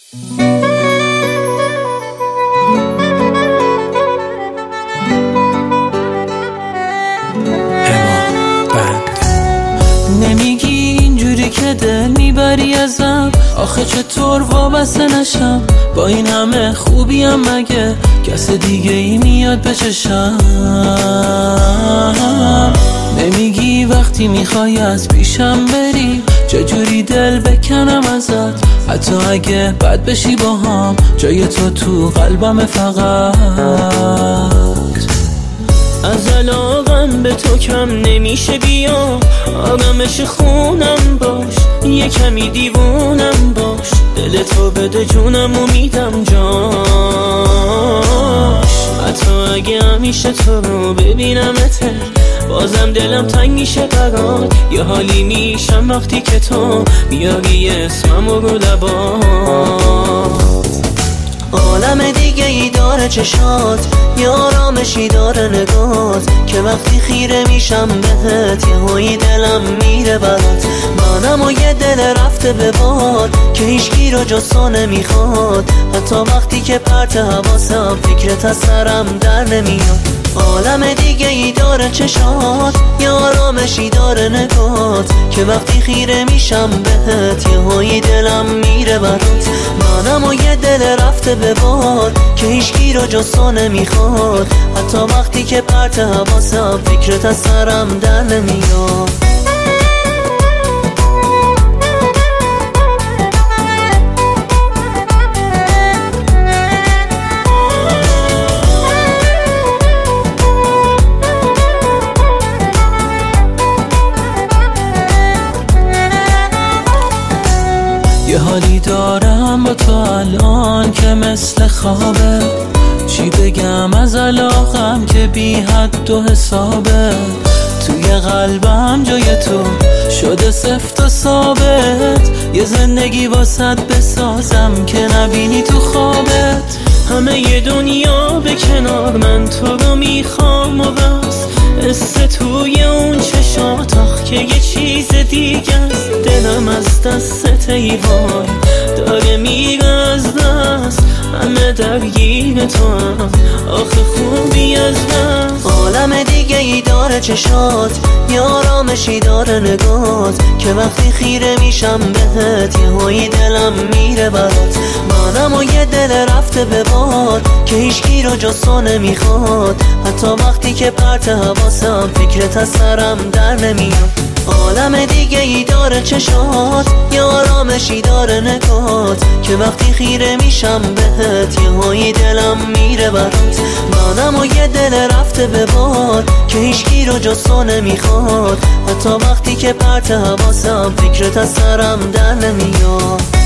نمیگی اینجوری که دل میبری ازم، آخه چطور وابسته نشم؟ با این همه خوبیم مگه کس دیگه ای میاد به چشم؟ نمیگی وقتی میخوای از پیشم بری چجوری دل بکنم ازت؟ حتی اگه بد بشی با هم جای تو قلبم فقط. از علاقم به تو کم نمیشه، بیا آرامش خونم باش، یه کمی دیوونم باش، دل تو بده جونم و میدم جاش. حتی اگه همیشه تو رو ببینمت بازم دلم تنگ میشه برات، یه حالی میشم وقتی که تو میاری اسمم رو لبات. عالم دیگه ای داره چشات، یه آرامشی داره نگات، که وقتی خیره میشم بهت یه هایی دلم میره برات. منم و یه دل رفته به باد که هیچکی رو جز تو نمیخواد، حتی وقتی که پرت حواسم فکرت از سرم در نمیاد. عالم دیگه ای داره چشات، یه آرامشی داره نگات، که وقتی خیره میشم بهت یه هایی دلم میره برات. منم و یه دل رفته به باد که هیچکی رو جز تو نمیخواد، حتی وقتی که پرت حواسم فکرت از سرم در نمیاد. یه حالی دارم با تو الان که مثل خوابه، چی بگم از علاقم که بی حد و حسابه. توی قلبم جای تو شده سفت و ثابت، یه زندگی واسط بسازم که نبینی تو خوابت. همه یه دنیا به کنار من تو رو میخوام و بس، قصه توی اون چشات آخ که یه چیز دیگه است. دلم از دست ای وای داره میره از دست، همه درگیر تو هم آخه خوبی از دست. عالم دیگه ای داره چشات، یه آرامشی داره نگات، که وقتی خیره میشم بهت یه هایی دلم میره برات. منم و یه دل رفته به باد که هیچکی رو جز تو نمیخواد، حتی وقتی که پرت حواسم فکرت از سرم در نمیاد. عالم دیگه ای داره چشات، یه آرامشی داره نگات، که وقتی خیره میشم بهت یه هایی دلم میره برات. منم و یه دل رفته به باد که هیچکی رو جز تو نمیخواد، حتی وقتی که پرت حواسم فکرت از سرم در نمیاد.